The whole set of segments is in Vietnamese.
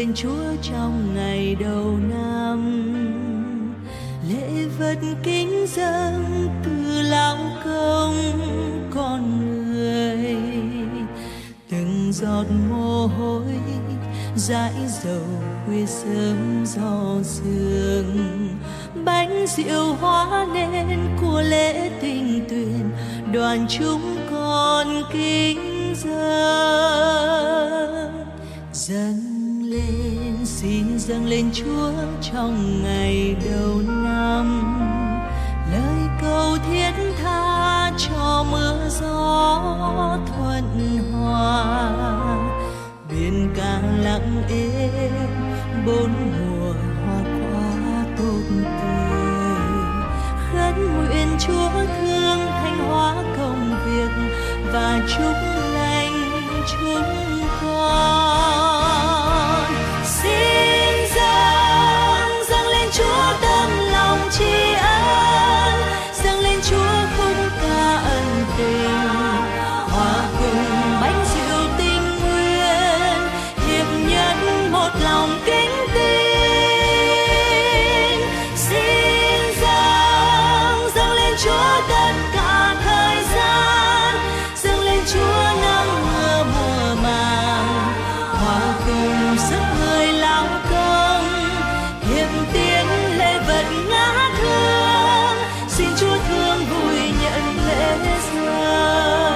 lên Chúa trong ngày đầu năm. Lễ vật kính dâng từ lão công con người, từng giọt mồ hôi dãi dầu khuya sớm gió sương, bánh rượu hóa nên của lễ tình tuyền, đoàn chúng con kính dâng. Dâng lên, xin dâng lên Chúa trong ngày đầu năm, lời cầu thiết tha cho mưa gió thuận hòa. Biển cả lặng êm, bốn mùa hoa quả tốt tươi, khấn nguyện Chúa thương thanh hóa công việc và chúc lành chúng con. Xin dâng lên Chúa tấm lòng tri ân, dâng lên Chúa khúc ca ân tình, hòa cùng bánh rượu tình nguyện, hiệp nhất một lòng kính tin. Xin dâng lên Chúa tất cả thời gian, dâng lên Chúa nắng mưa mùa màng, hòa cùng sức người lao công, hiệp tiến lễ vật ngã thương. Xin Chúa thương vui nhận lễ dâng.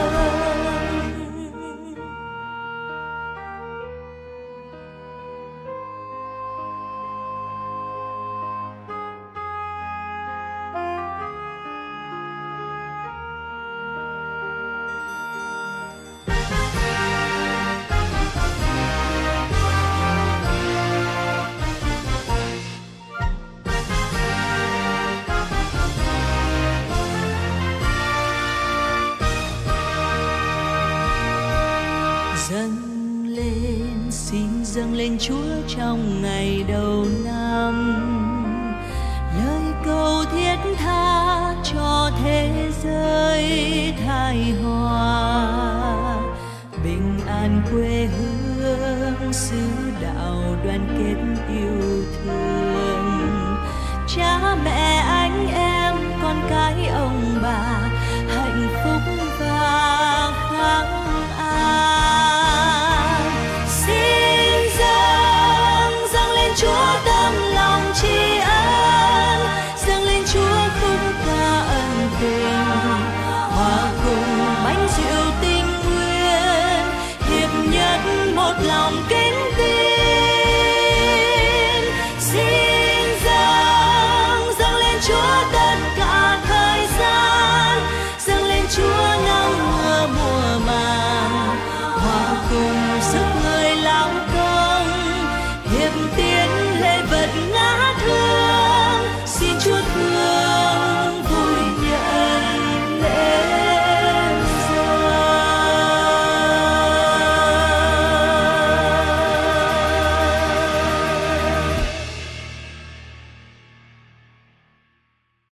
Dâng lên, xin dâng lên Chúa trong ngày đầu năm, lời cầu thiết tha cho thế giới thái hòa. Bình an quê hương, xứ đạo đoàn kết yêu thương, cha mẹ anh em con cái